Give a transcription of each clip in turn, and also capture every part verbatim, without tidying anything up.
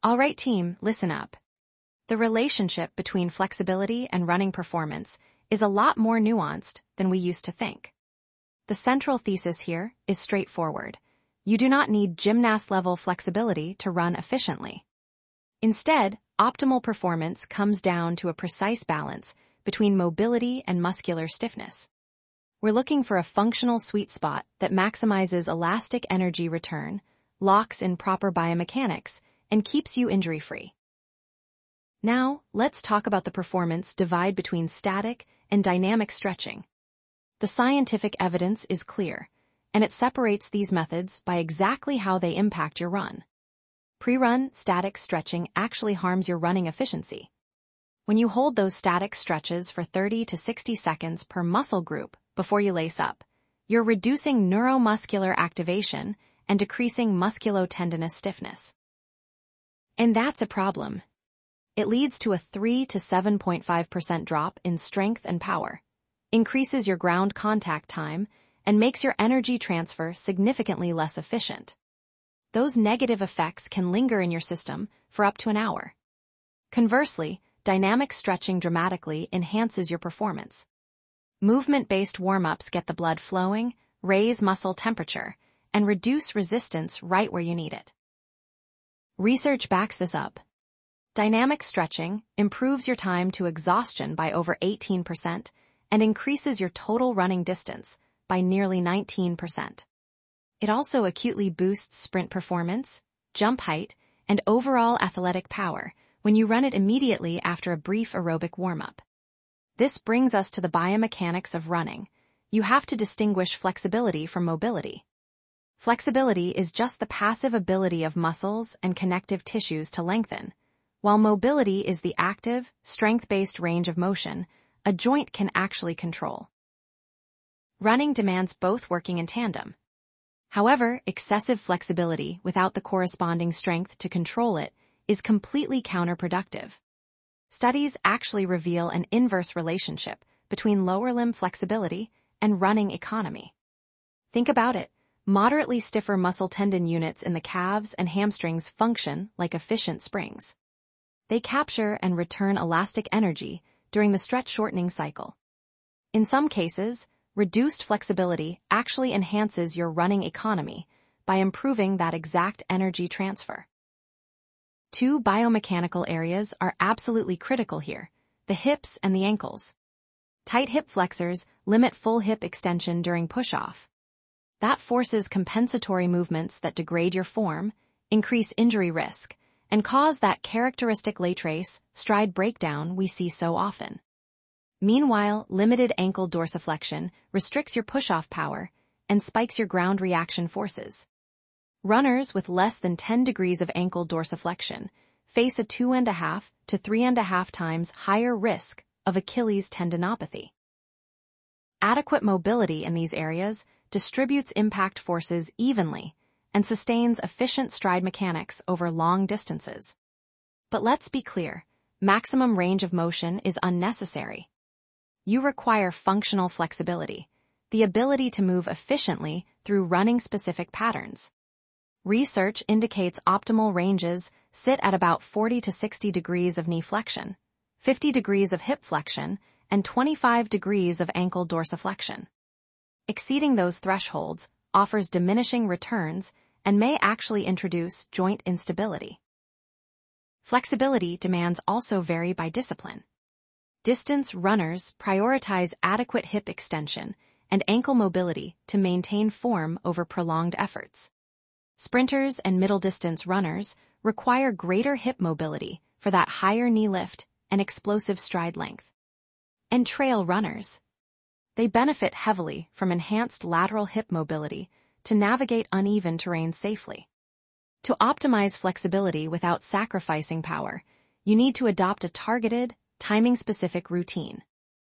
All right, team, listen up. The relationship between flexibility and running performance is a lot more nuanced than we used to think. The central thesis here is straightforward. You do not need gymnast-level flexibility to run efficiently. Instead, optimal performance comes down to a precise balance between mobility and muscular stiffness. We're looking for a functional sweet spot that maximizes elastic energy return, locks in proper biomechanics, and keeps you injury-free. Now, let's talk about the performance divide between static and dynamic stretching. The scientific evidence is clear, and it separates these methods by exactly how they impact your run. Pre-run static stretching actually harms your running efficiency. When you hold those static stretches for thirty to sixty seconds per muscle group before you lace up, you're reducing neuromuscular activation and decreasing musculotendinous stiffness. And that's a problem. It leads to a three to seven point five percent drop in strength and power, increases your ground contact time, and makes your energy transfer significantly less efficient. Those negative effects can linger in your system for up to an hour. Conversely, dynamic stretching dramatically enhances your performance. Movement-based warm-ups get the blood flowing, raise muscle temperature, and reduce resistance right where you need it. Research backs this up. Dynamic stretching improves your time to exhaustion by over eighteen percent and increases your total running distance by nearly nineteen percent. It also acutely boosts sprint performance, jump height, and overall athletic power when you run it immediately after a brief aerobic warm-up. This brings us to the biomechanics of running. You have to distinguish flexibility from mobility. Flexibility is just the passive ability of muscles and connective tissues to lengthen, while mobility is the active, strength-based range of motion a joint can actually control. Running demands both working in tandem. However, excessive flexibility without the corresponding strength to control it is completely counterproductive. Studies actually reveal an inverse relationship between lower limb flexibility and running economy. Think about it. Moderately stiffer muscle tendon units in the calves and hamstrings function like efficient springs. They capture and return elastic energy during the stretch shortening cycle. In some cases, reduced flexibility actually enhances your running economy by improving that exact energy transfer. Two biomechanical areas are absolutely critical here: the hips and the ankles. Tight hip flexors limit full hip extension during push-off. That forces compensatory movements that degrade your form, increase injury risk, and cause that characteristic lateral stride breakdown we see so often. Meanwhile, limited ankle dorsiflexion restricts your push-off power and spikes your ground reaction forces. Runners with less than ten degrees of ankle dorsiflexion face a two and a half to three and a half times higher risk of Achilles tendinopathy. Adequate mobility in these areas distributes impact forces evenly and sustains efficient stride mechanics over long distances. But let's be clear, maximum range of motion is unnecessary. You require functional flexibility, the ability to move efficiently through running-specific patterns. Research indicates optimal ranges sit at about forty to sixty degrees of knee flexion, fifty degrees of hip flexion, and twenty-five degrees of ankle dorsiflexion. Exceeding those thresholds offers diminishing returns and may actually introduce joint instability. Flexibility demands also vary by discipline. Distance runners prioritize adequate hip extension and ankle mobility to maintain form over prolonged efforts. Sprinters and middle-distance runners require greater hip mobility for that higher knee lift and explosive stride length. And trail runners, they benefit heavily from enhanced lateral hip mobility to navigate uneven terrain safely. To optimize flexibility without sacrificing power, you need to adopt a targeted, timing-specific routine.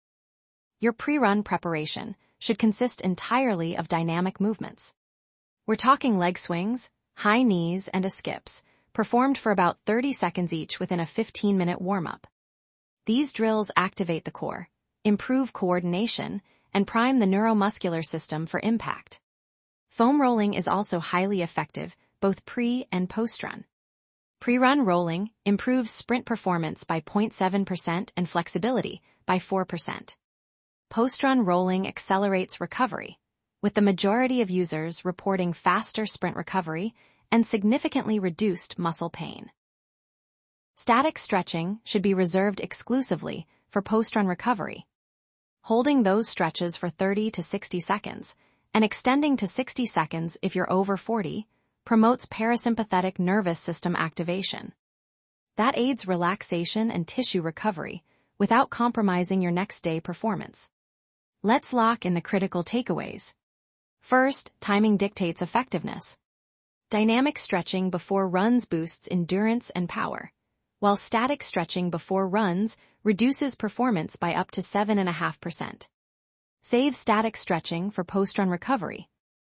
Your pre-run preparation should consist entirely of dynamic movements. We're talking leg swings, high knees, and a skips, performed for about thirty seconds each within a fifteen-minute warm-up. These drills activate the core, improve coordination, and prime the neuromuscular system for impact. Foam rolling is also highly effective, both pre and post-run. Pre-run rolling improves sprint performance by zero point seven percent and flexibility by four percent. Post-run rolling accelerates recovery, with the majority of users reporting faster sprint recovery and significantly reduced muscle pain. Static stretching should be reserved exclusively for post-run recovery. Holding those stretches for thirty to sixty seconds and extending to sixty seconds if you're over forty promotes parasympathetic nervous system activation. That aids relaxation and tissue recovery without compromising your next day performance. Let's lock in the critical takeaways. First, timing dictates effectiveness. Dynamic stretching before runs boosts endurance and power, while static stretching before runs reduces performance by up to seven point five percent. Save static stretching for post-run recovery.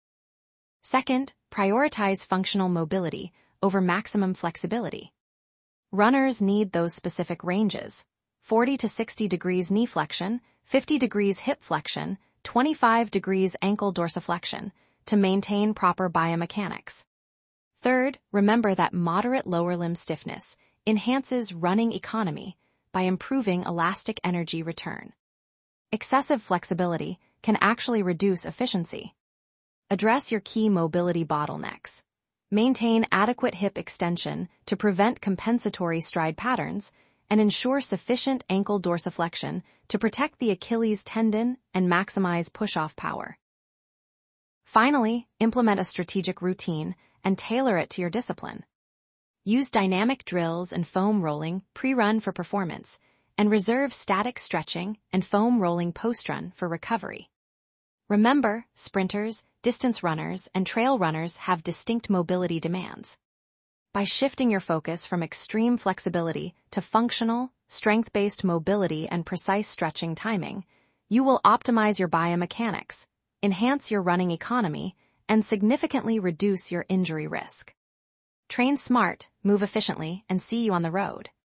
Second, prioritize functional mobility over maximum flexibility. Runners need those specific ranges: forty to sixty degrees knee flexion, fifty degrees hip flexion, twenty-five degrees ankle dorsiflexion, to maintain proper biomechanics. Third, remember that moderate lower limb stiffness enhances running economy by improving elastic energy return. Excessive flexibility can actually reduce efficiency. Address your key mobility bottlenecks. Maintain adequate hip extension to prevent compensatory stride patterns and ensure sufficient ankle dorsiflexion to protect the Achilles tendon and maximize push-off power. Finally, implement a strategic routine and tailor it to your discipline. Use dynamic drills and foam rolling pre-run for performance, and reserve static stretching and foam rolling post-run for recovery. Remember, sprinters, distance runners, and trail runners have distinct mobility demands. By shifting your focus from extreme flexibility to functional, strength-based mobility and precise stretching timing, you will optimize your biomechanics, enhance your running economy, and significantly reduce your injury risk. Train smart, move efficiently, and see you on the road.